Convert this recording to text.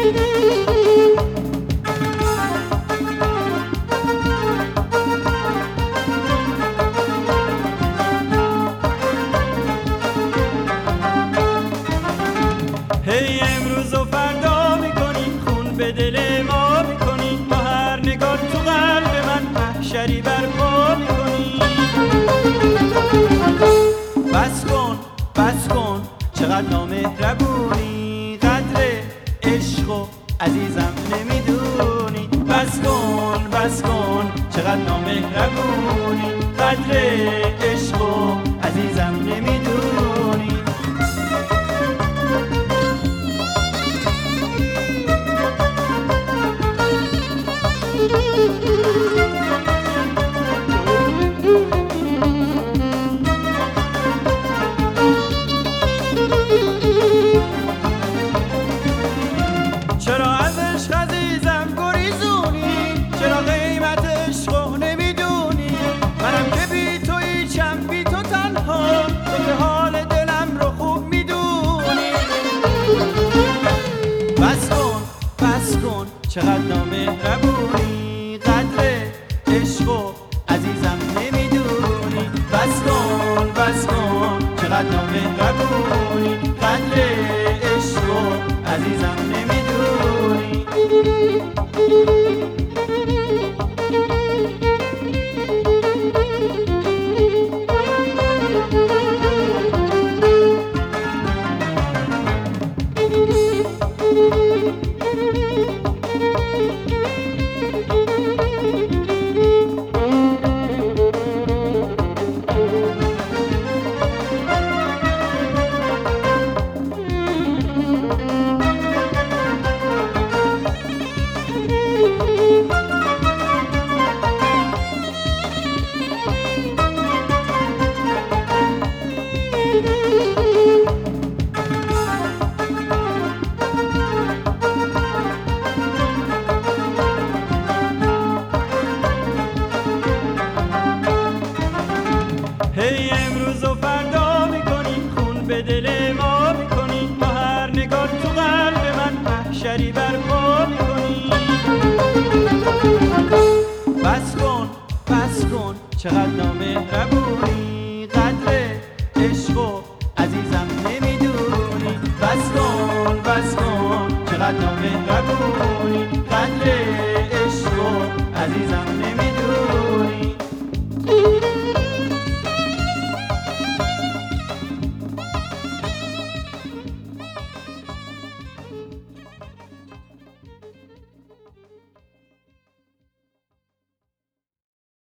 هی امروز و فردا میکنی، خون به دل ما میکنی، با هر نگاه تو قلب من محشری برپا میکنی. بس کن چقدر نامهربونی، قدر عشق و عزیزم نمیدونی. بس کن چقدر نامهربونی، قدر عشق و عزیزم نمیدونی. چرا از عشق عزیزم گریزونی، چرا قیمت عشقو نمیدونی؟ منم که بی توییچم، بی تو تنها، تو که حال دلم رو خوب میدونی. بس کن چقدر نامهربونی، قدر عشقو عزیزم نمیدونی. بس کن چقدر نامهربونی، قدر عشقو عزیزم نمیدونی. هی امروز و فردا میکنی، خون به دل ما میکنی، با هر نگاه تو قلب من محشری برپا میکنی. بس کن چقدر نامهربونی، قدر عشق و عزیزم